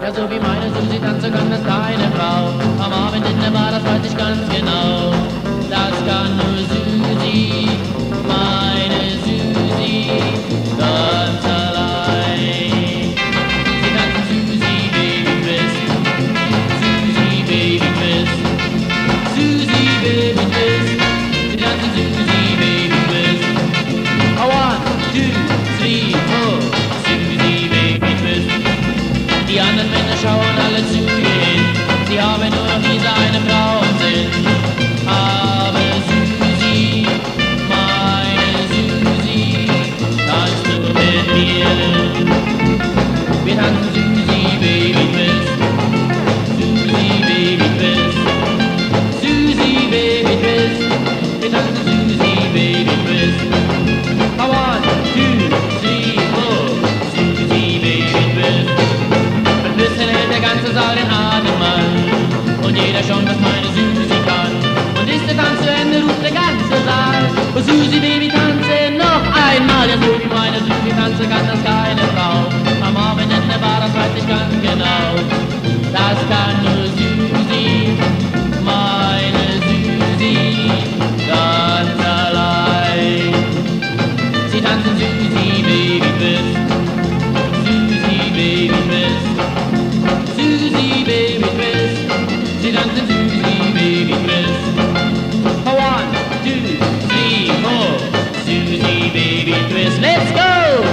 Ja, so wie meine Susi tanzen kann das keine Frau. Am Abend in der Bar, das weiß ich ganz genau. Das kann nur Susi, meine Susi, ganz allein. Sie tanzen Susi Baby Twist, Susi Baby Twist, Susi Baby Twist. Sie tanzen Susi Baby Twist. Oh, 1, 2, 3, 4, Susi Baby Twist. Die anderen Männer schauen alle zu ihr hin. Sie haben nur noch diese eine Frau im Sinn. Aber Susi, meine Susi, tanzt du mit mir? Wir tanzen Susi Baby Twist, Susi Baby Twist, Susi Baby Twist. Wir tanzen Susi Baby Twist. Oh, 1, 2, 3, 4, Susi Baby Twist. Ein bisschen hält der ganze Saal den Atem an. Und jeder schaut, was meine Susi kann. Und ist der Tanz zu Ende, ruft der ganze Saal: Oh Susi Baby, tanze noch einmal. Ja, so wie meine Susi tanze, kann das keine Frau. Am Abend in der Bar, das weiß ich ganz genau. Das kann nur Susi, meine Susi, ganz allein. Sie tanzen Susi Baby Twist, Susi Baby Twist, Susi Baby Twist. Sie tanzen Susi Baby Twist. Oh, 1, 2, 3, 4, Susi Baby Twist. Let's go!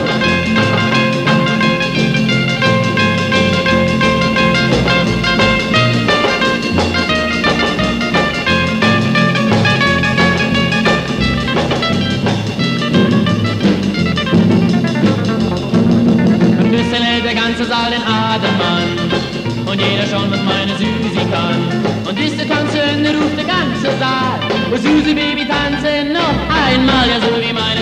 Ein bisschen hält der ganze Saal den Atem an. Und jeder schaut, was meine Susi kann. Und ist der Tanz zu Ende, ruft der ganze Saal: Oh Susi Baby, tanze noch einmal. Ja, so wie meine